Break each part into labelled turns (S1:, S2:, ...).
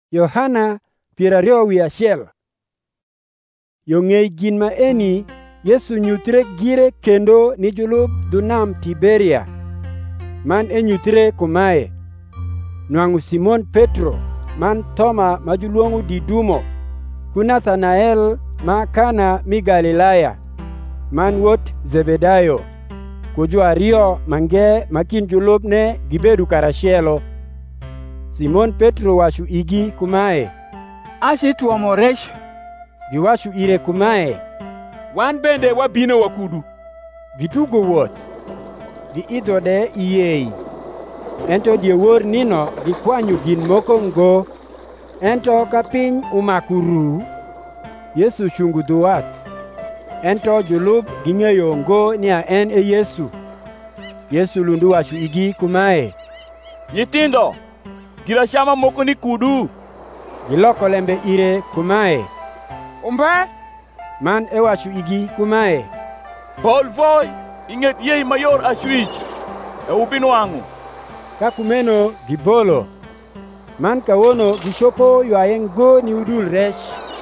S1: Yohana 21. Yo ng'ei gin ma eni Yesu nyuthre gire kendo ni julub dhu nam Tiberia. Man enyuthre kumae: nwang'u Simon Petro, man Thoma ma juluongo Didumo, ku Nathanael ma Kana mi Galilaya, man wot Zebedayo, ku jo ariyo mange ma kin julubne gibedo karachielo. Simon Petro wacho igi kumae:
S2: "Ashi tuomo rech."
S1: Giwacho ire kumae:
S3: "Wan bende wabino wakudu."
S1: Gitugo wuoth, giidho de iyei. Ento diewor nino gikwanyo gin moko ngo. Ento ka piny umako ru, Yesu chungu dho wath. Ento julub ging'eyo ngo niya en e Yesu. Yesu lundu wacho igi kumae:
S3: "Nyithindo, gira chama moko ni kudu."
S1: Giloko lembe ire kumae:
S2: "Umbe."
S1: Man ewacho igi kumae:
S3: "Bol voi ing'et yei mayor achwich e ubi nwang'u."
S1: Ka kumeno gibolo. Man kawono gichopo ywaye ngo ni udul rech.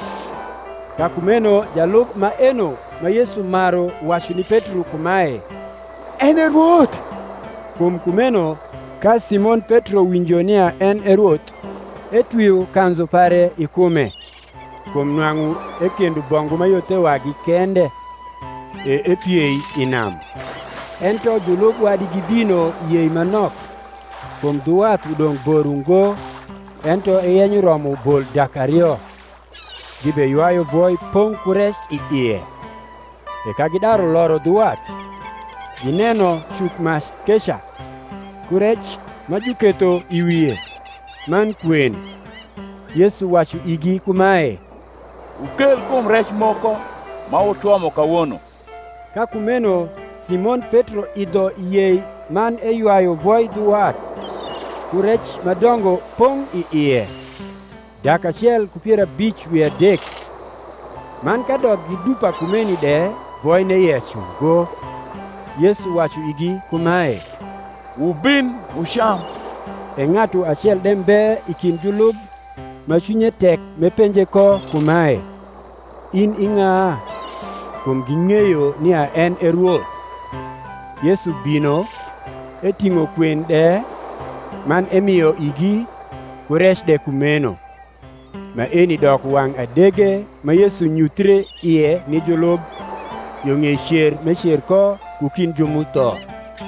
S1: Ka kumeno jalup ma eno ma Yesu maro wacho ni Petro kumae:
S2: "En e Ruoth."
S1: Kuom kumeno ka Simon Petro winjo niya en e Ruoth, etweyo kanzo pare ikume. Kuom nwang'u e kendo bongu mayote wagi kende epiei inam. Ento julub wadgi bino yei manok. Kuom dho wath udong' bor ngo, ento iyenyo romo bol dak ariyo. Gibe ywayo voi pong' ku rech i iye. Eka gidaro loro dho wath, gineno chuk kesha ku rech ma juketo i wiye man kwen. Yesu wacho igi kumae:
S3: "Ukel kuom rech moko ma utuomo kawuono."
S1: Ka kumeno Simon Petro idho yei man eywayo voi dho wath, ku rech madongo pong' i iye, dak 150 wi 3. Man ka dog gi dupa kumeni de voi ne yecho go. Yesu wacho igi kumae:
S3: "Ubin usham."
S1: E ng'ato achiel dembe i kind julub ma chunye tek mepenje ko kumae: "In ing'a?" Kuom ging'eyo niya en e Ruoth. Yesu bino eting'o kwen de man emiyo igi ku rech de kumeno. Ma eni dok wang' adege ma Yesu nyuthre iye ni julub yo ng'ei cer me cer ko ku kin jomutho.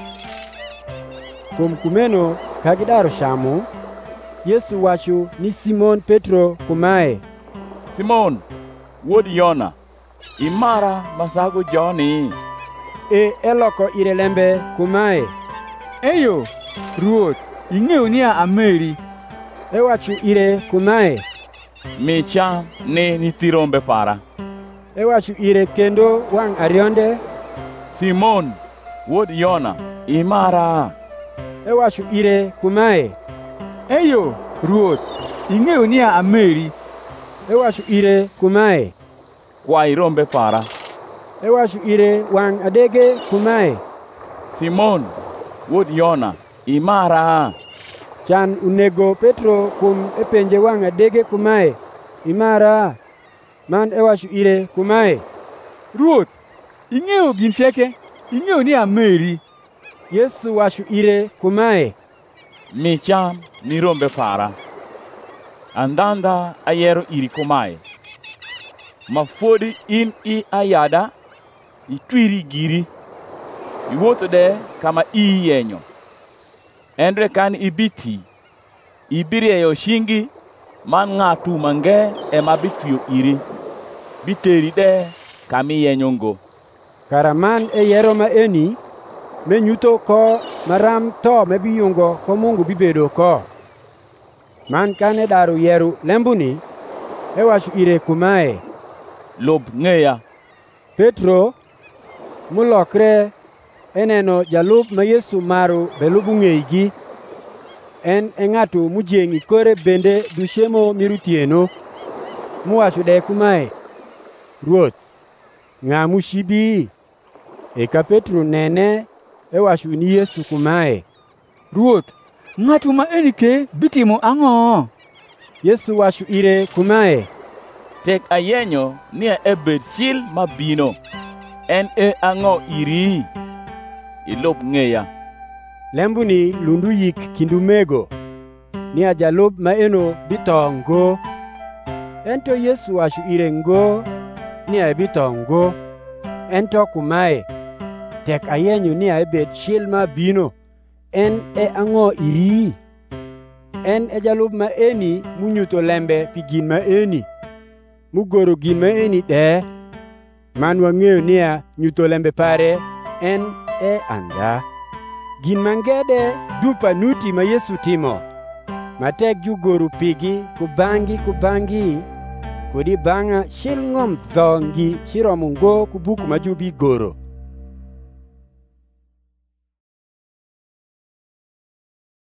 S1: Kuom kumeno ka gidaro chamo, Yesu wacho ni Simon Petro kumae:
S3: "Simon, wuod Yona, imara masago joni?"
S1: Eloko ire lembe kumae:
S2: "Eyo, Ruoth, ing'eyo niya ameri."
S1: Ewacho ire kumae:
S3: "Mi cham ni nyithi rombe para."
S1: Ewacho ire kendo wang' arionde:
S3: "Simon, wuod Yona, imara?"
S1: Ewacho ire kumae:
S2: "Eyo, Ruoth, ing'eyo niya ameri."
S1: Ewacho ire kumae:
S3: "Kwai rombe para."
S1: Ewacho ire wang' adege kumae:
S3: "Simon, wuod Yona, imara?"
S1: Chan unego Petro kum epenje wang' adege kumae: "Imara?" Man ewacho ire kumae:
S2: "Ruoth, ing'eyo gin cheke, ing'eyo ni ameri."
S1: Yesu wacho ire kumae:
S3: "Mi cham ni rombe para." Andhandha ayero iri kumae: ma fodi in i ayada, itwiri giri, iwuotho de kama iyenyo. Endre kan ibiti, ibirieyo shingi man ng'atu mange ema bitwiyo iri, biteri de kama iyenyo ngo.
S1: Kara man e yero ma eni menyutho ko maram tho mebiyungo ko Mungu bibedo ko. Man kane daro yero lembuni, ewacho ire kumae:
S3: "Lob ng'eya."
S1: Petro mulokre eneno jalup ma Yesu maro belubu ng'eigi. En e ng'ato mujeng'i kore bende dushemo mirutieno. Muwacho de kumae: "Ruoth, ng'a mushibi?" Eka Petro nene ewacho ni Yesu kumae:
S2: "Ruoth, ng'atu ma eni ke bitimo ang'o?"
S1: Yesu wacho ire kumae,
S3: tek ayenyo ni ebed chil mabino, en ang'o iri? Ilup ng'eya.
S1: Lembuni lundu yik kindu mego, ni ajalup ma eno bitho ngo. Ento Yesu wacho ire ngo, ni bitho ngo. Ento kumae, tek ayenyo ni ebed chil mabino, en ang'o iri? En jalup ma eni munyutho lembe pi gin ma eni, mugoro gin ma eni de, man wang'eyo niya nyutho lembe pare en anda. Gin mangede dupa nuti ma Yesu timo, matek jugoro pigi kubangi, kodi bang'a chil ng'om dho ngi chiromo ngo ku buku ma jubi goro.